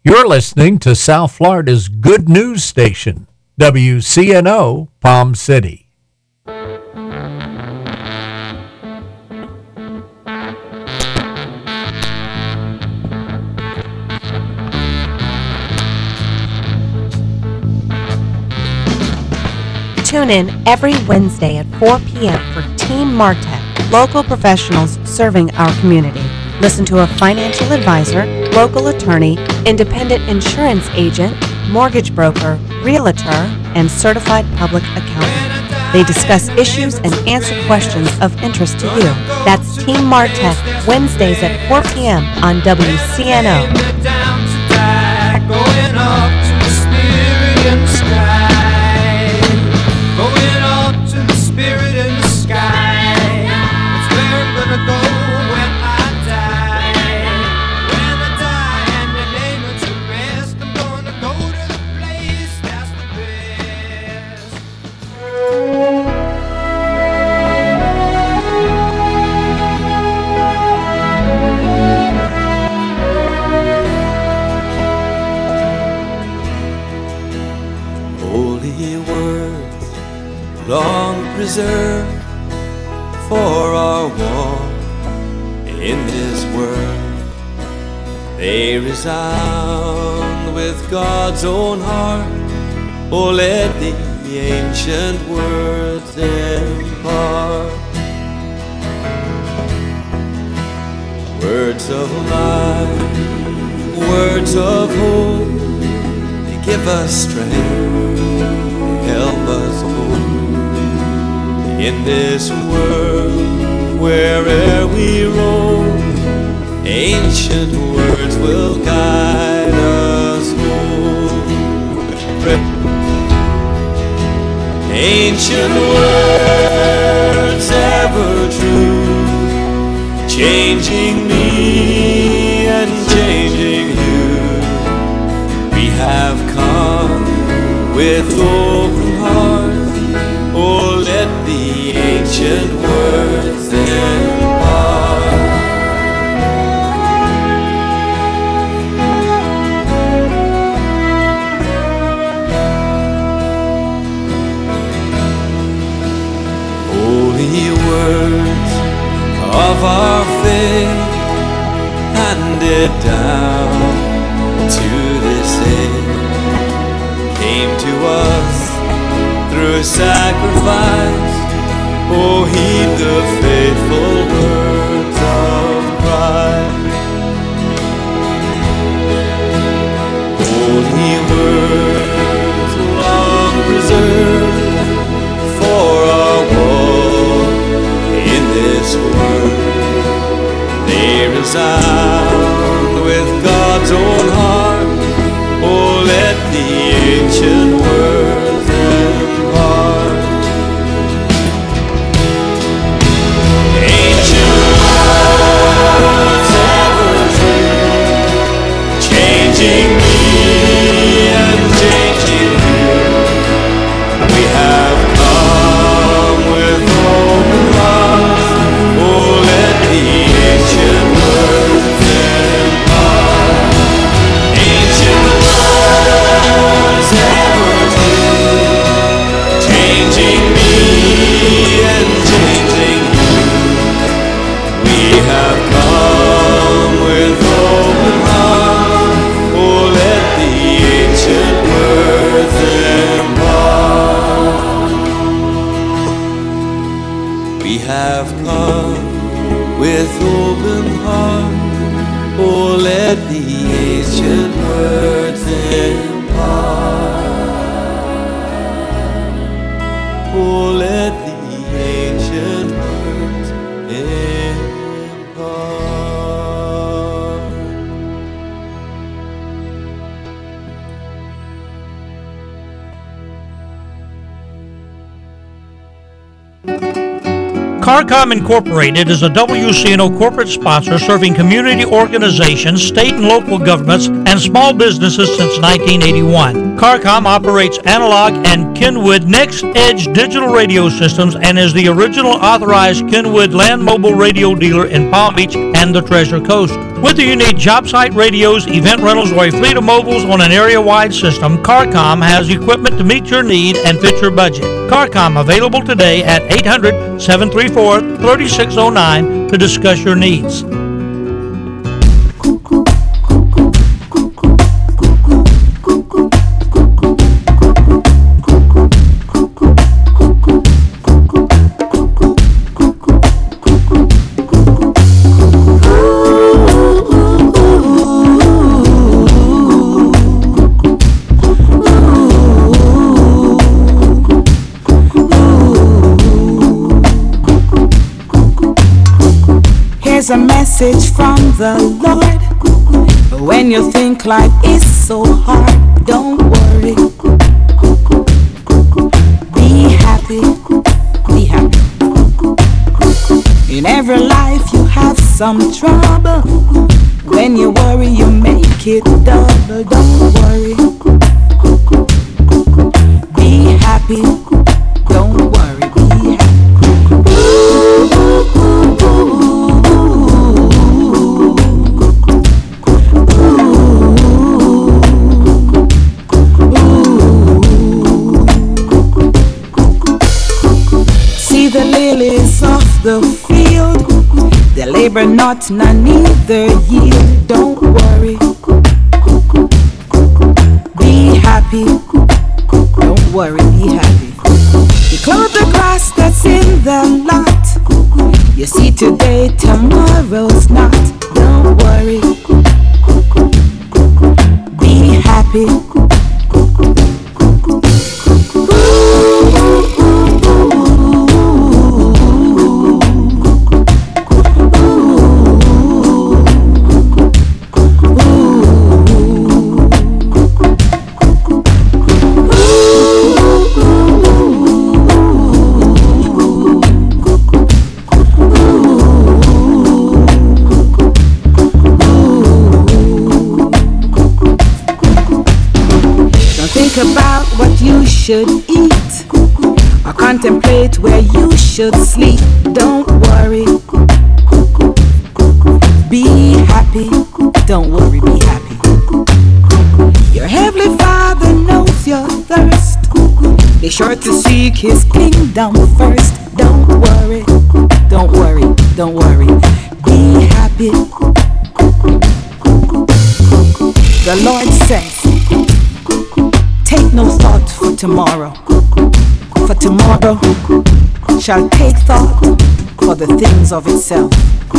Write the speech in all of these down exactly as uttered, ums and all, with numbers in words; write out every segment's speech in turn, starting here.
You're listening to South Florida's good news station, W C N O Palm City. Tune in every Wednesday at four p.m. for Team Martech, local professionals serving our community. Listen to a financial advisor, local attorney, independent insurance agent, mortgage broker, realtor, and certified public accountant. They discuss issues and answer questions of interest to you. That's Team Martech, Wednesdays at four p.m. on W C N O. Preserved for our walk in this world, they resound with God's own heart. Oh, let the ancient words impart words of life, words of hope. They give us strength, they help us hold. In this world, where'er we roam, ancient words will guide us home. Ancient words ever true, changing me and changing you. We have come with open hearts. Oh, let the ancient words impart holy words of our faith, handed down to this age, came to us through sacrifice. Oh, heed the faithful words of Christ. Holy words long preserved for our walk in this world. They resound with God's own heart. Oh, let the ancient words impart ancient words ever true, changing me and changing you. We have come with open hearts. Oh, let the ancient words impart ancient words ever true, changing me and changing you. We have come with open hearts. Oh, let the ancient words impart. We have come with open hearts. Oh, let the ancient words impart. Oh, let the ancient words impart. CARCOM Incorporated is a W C N O corporate sponsor serving community organizations, state and local governments, and small businesses since nineteen eighty-one. CARCOM operates analog and Kenwood Next Edge digital radio systems and is the original authorized Kenwood land mobile radio dealer in Palm Beach and the Treasure Coast. Whether you need job site radios, event rentals, or a fleet of mobiles on an area-wide system, CARCOM has equipment to meet your need and fit your budget. CARCOM available today at eight hundred, seven three four, three six zero nine to discuss your needs. Here's a message from the Lord. When you think life is so hard, don't worry. Be happy, be happy. In every life you have some trouble. When you worry you make it double. Don't worry. Be happy, don't worry, be happy. The lilies of the field, they labor not, nor neither yield. Don't worry, be happy. Don't worry, be happy. You clothe the grass that's in the lot. You see today, tomorrow's not. Don't worry, be happy. About what you should eat or contemplate where you should sleep. Don't worry, be happy. Don't worry, be happy. Your heavenly Father knows your thirst. Be sure to seek His kingdom first. Don't worry, don't worry, don't worry, be happy. The Lord says, take no thought for tomorrow, for tomorrow shall take thought for the things of itself.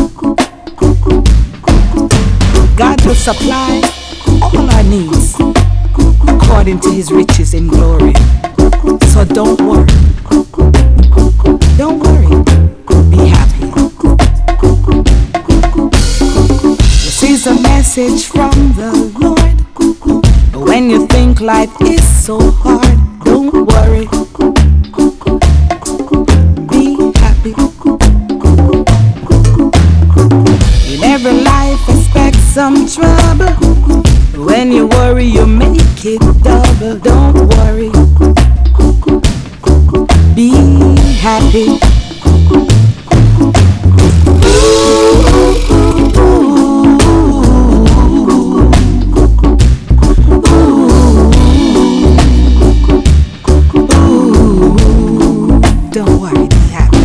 God will supply all our needs according to His riches in glory. So don't worry, don't worry, be happy. This is a message from the Lord. When you think life is so hard, don't worry, be happy. In every life expect some trouble. When you worry you make it double. Don't worry, be happy. Don't worry, be happy.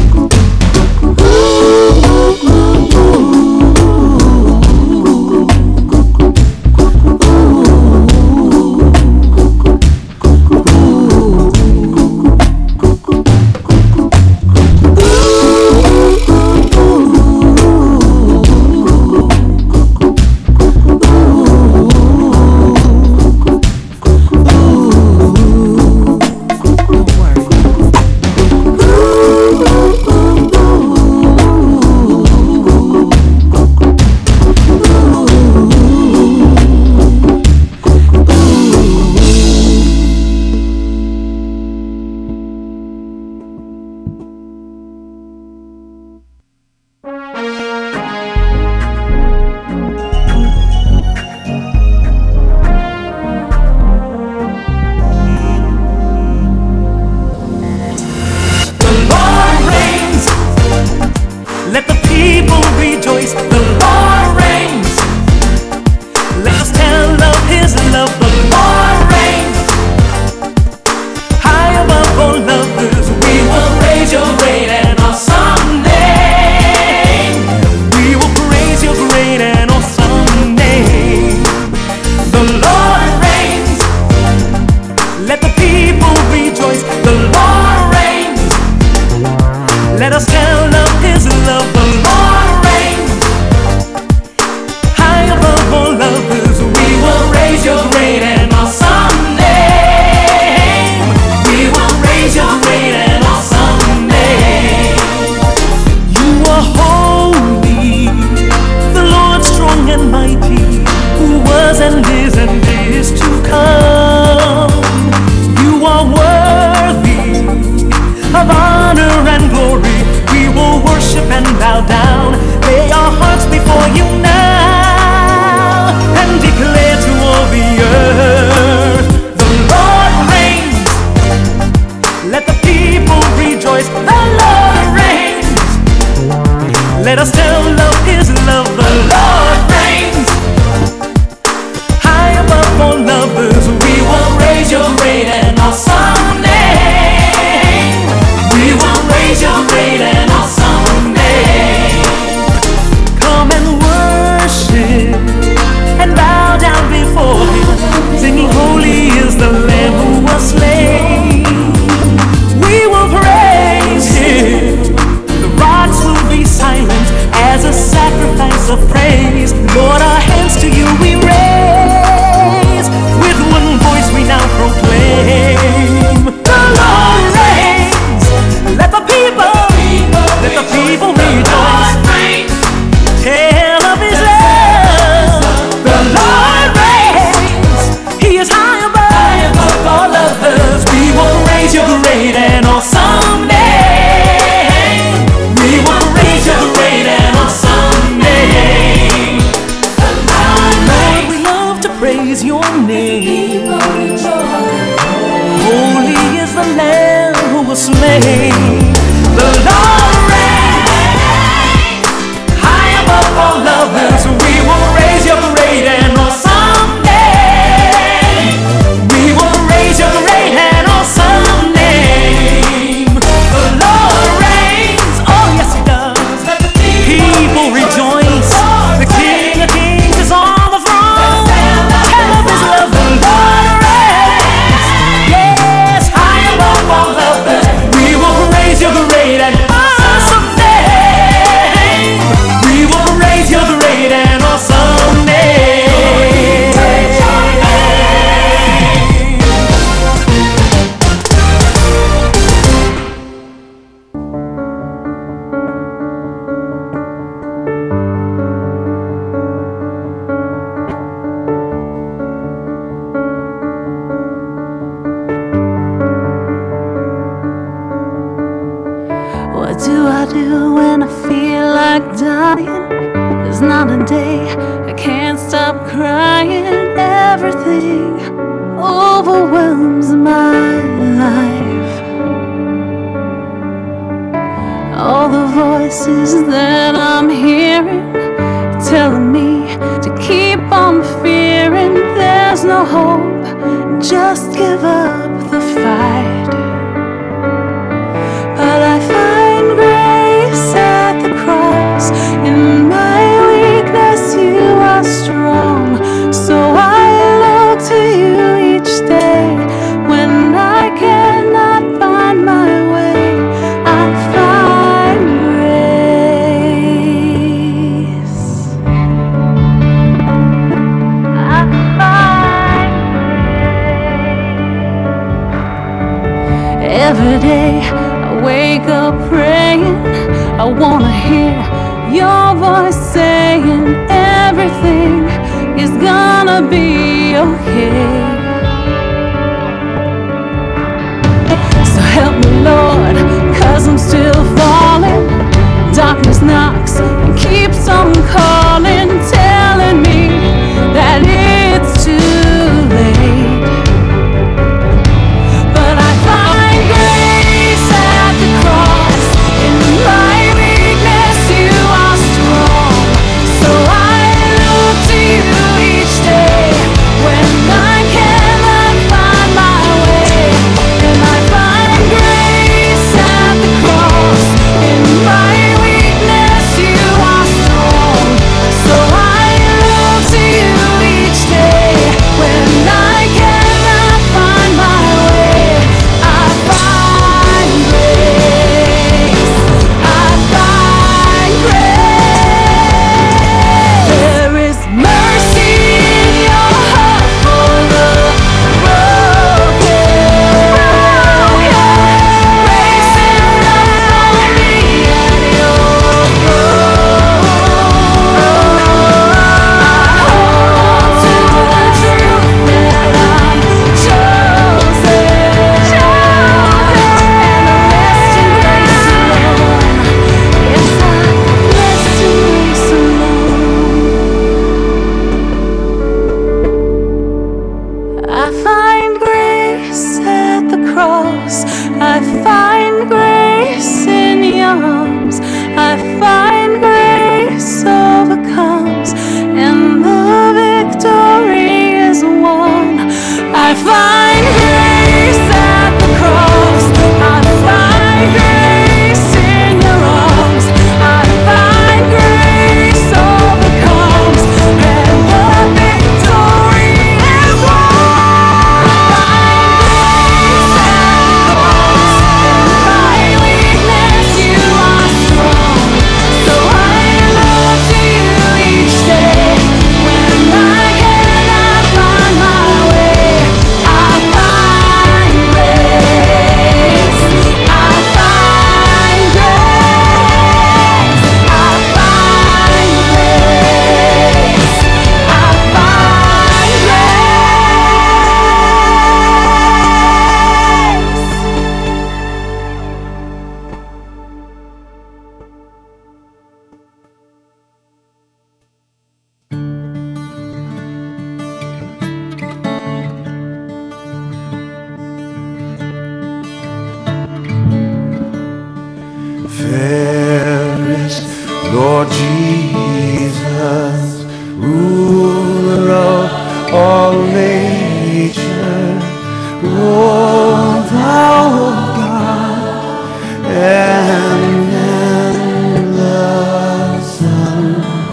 still love His love. The Lord reigns high above all lovers. We will raise Your great and awesome name. We will raise Your great and awesome name. Come and worship and bow down before Him, singing, holy is the Lamb who was slain. We will praise Him. The rocks will be silent as a sacrifice of praise. Lord, our hands to You we raise. With one voice we now proclaim, the Lord reigns. Let the people, let the people rejoice. Tell of His love. The Lord reigns. He is high above all others. We will raise Your great and awesome name. We will raise Your great and awesome name. Lord, we love to praise Your name. Holy is the Lamb who was slain. The Lord reigns high above all others. We will raise Your great and awesome name. We will raise Your great and awesome name. The Lord reigns. Oh yes, He does. People rejoice. The King of Kings is on the throne. Tell of His love. The Lord reigns. Yes, high above all others. We will raise Your great and awesome name. We will raise Your great and awesome name. What do I do when I feel like dying? There's not a day I can't stop crying. Everything overwhelms my life. All the voices that I'm hearing telling me to keep on fearing. There's no hope, just give up the fight. But I find grace at the cross. In my weakness You are strong. So I look to You each day. When I cannot find my way, I find grace. I find grace. Every day wake up praying. I wanna hear Your voice saying everything is gonna be okay. So help me, Lord, 'cause I'm still falling. Darkness knocks and keeps on calling, telling me that it's too late. But I find grace at the cross. In my weakness You are strong. So I look to You each day. When I can't all nature. O thou God, and then the Son.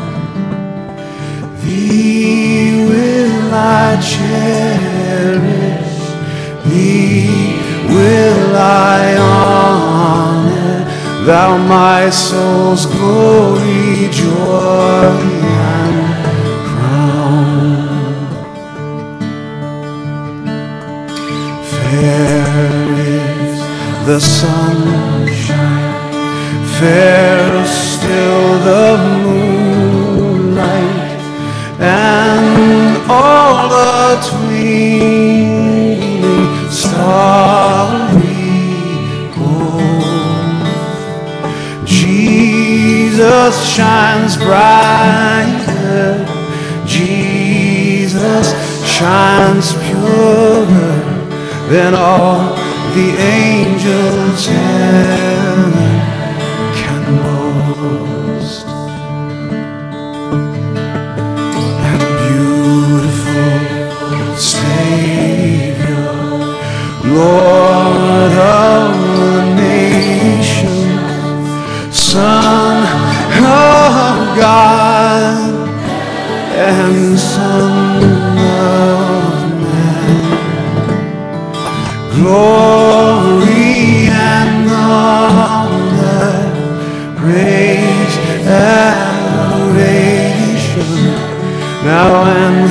Thee will I cherish, Thee will I honor, Thou my soul's glory, joy, and crown. Fair is the sunshine, fair still the moonlight, and all the twinkling starry host. Jesus shines brighter, Jesus shines purer than all the angels ever can boast. And beautiful Savior, Lord of the nations, Son of God and Son of Man, glory and honor, praise, adoration, now and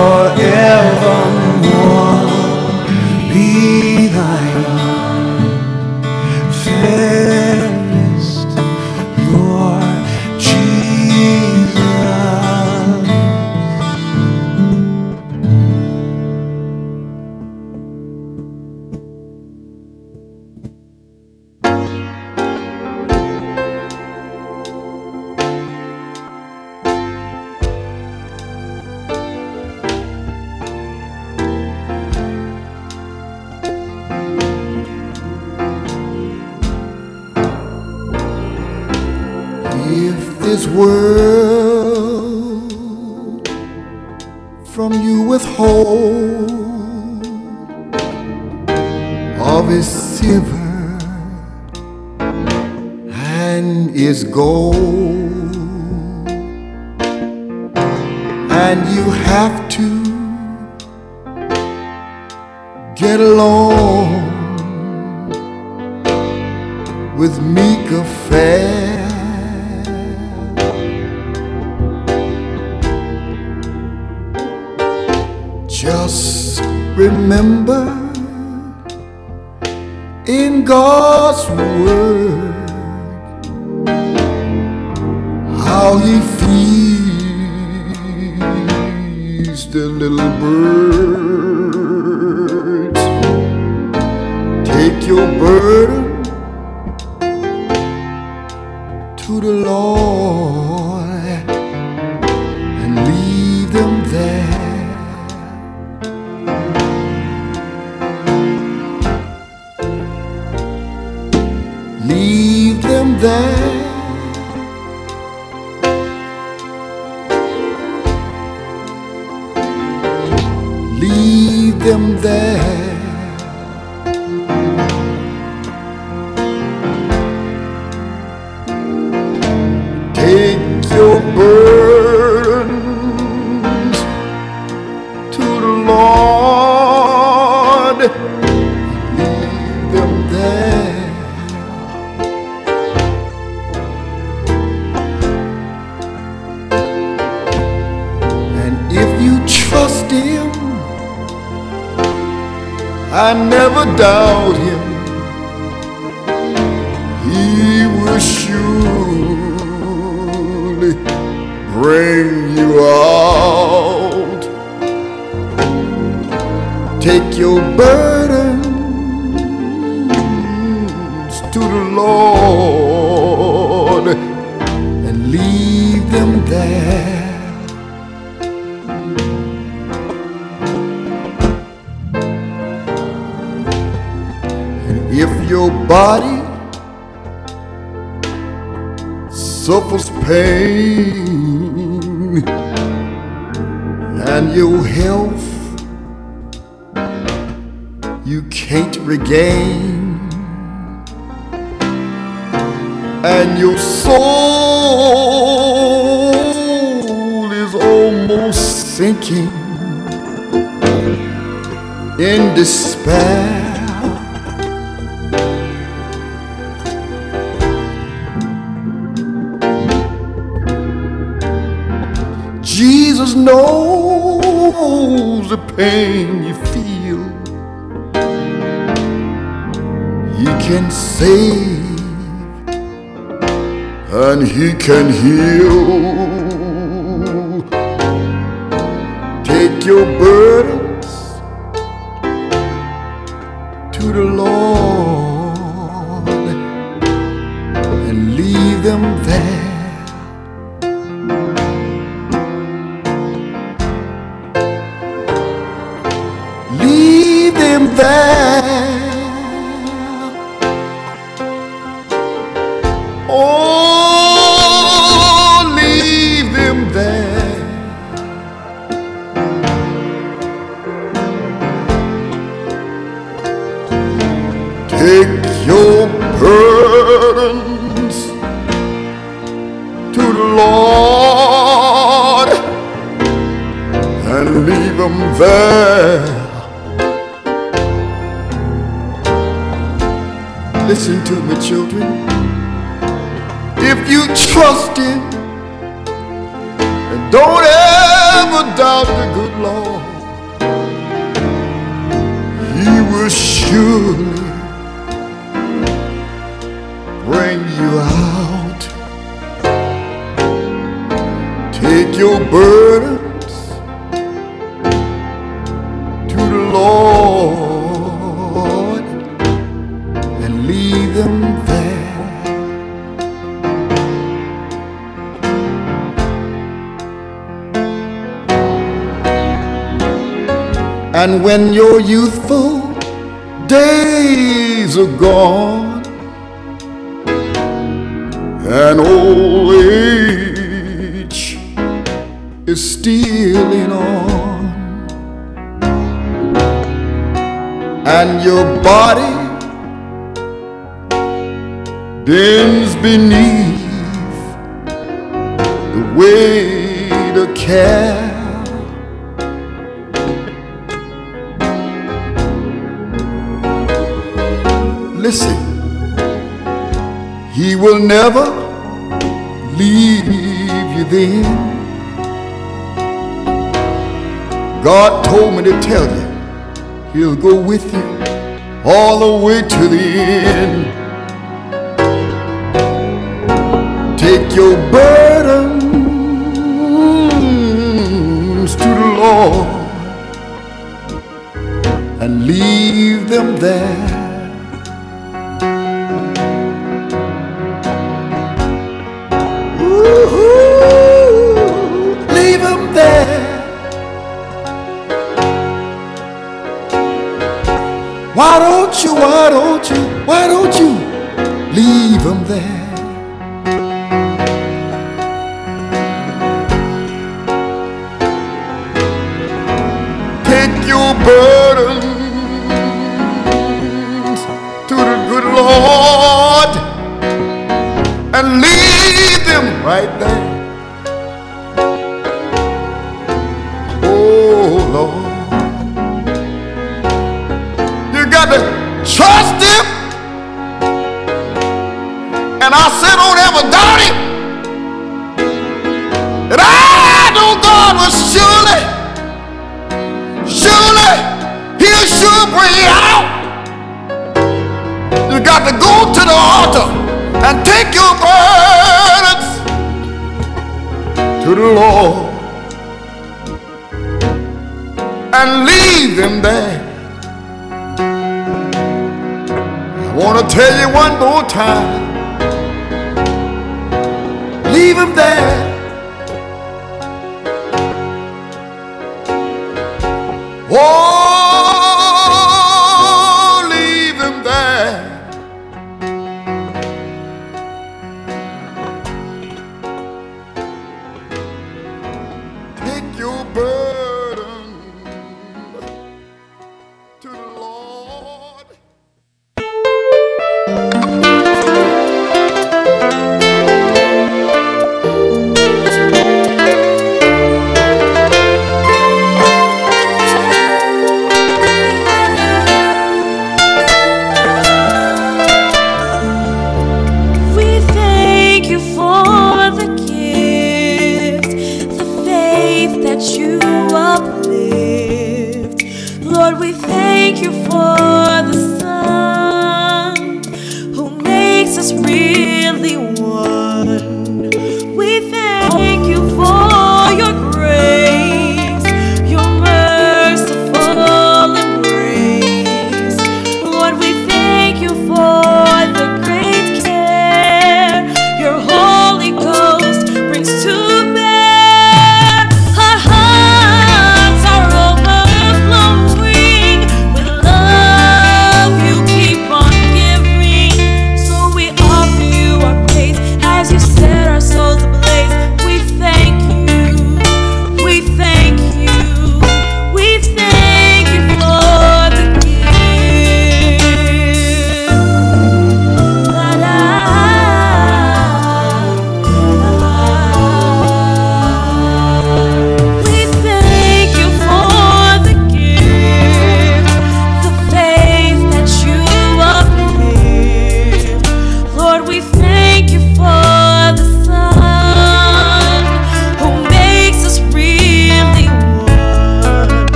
forevermore be thine. Fairest Lord Jesus. If this world from you withhold of its silver and its gold, and you have to get along with meek affairs, just remember in God's word how He feeds the little birds. Take your burden to the Lord and leave them there. Leave them there. Leave them there. Take your burdens to the Lord. Leave them there. If you trust Him, I never doubt Him, He will surely bring you out. Take your burdens to the Lord and leave them there. If your body suffers pain and your health you can't regain, and your soul is almost sinking in despair. Jesus knows the pain you feel. He can save and He can heal. Take your burdens to the Lord and leave them there. Leave them there. Oh, leave them there. Take your burdens to the Lord and leave them there. Listen to me, children. If you trust Him and don't ever doubt the good Lord, He will surely bring you out. Take your burdens to the Lord and leave them there. And when your youthful days are gone and old age is stealing on, and your body bends beneath the weight of care, listen, He will never leave you then. God told me to tell you He'll go with you all the way to the end. Take your burdens to the Lord and leave them there. Leave them there. Why don't you, why don't you, why don't you leave them there? Take your burdens to the good Lord and leave them right there. Trust Him, and I said don't ever doubt Him. And I know God will surely, surely He'll sure bring you out. You got to go to the altar and take your burdens to the Lord and leave them there. I want to tell you one more time, leave them there. Oh, leave them there. Take your burden more.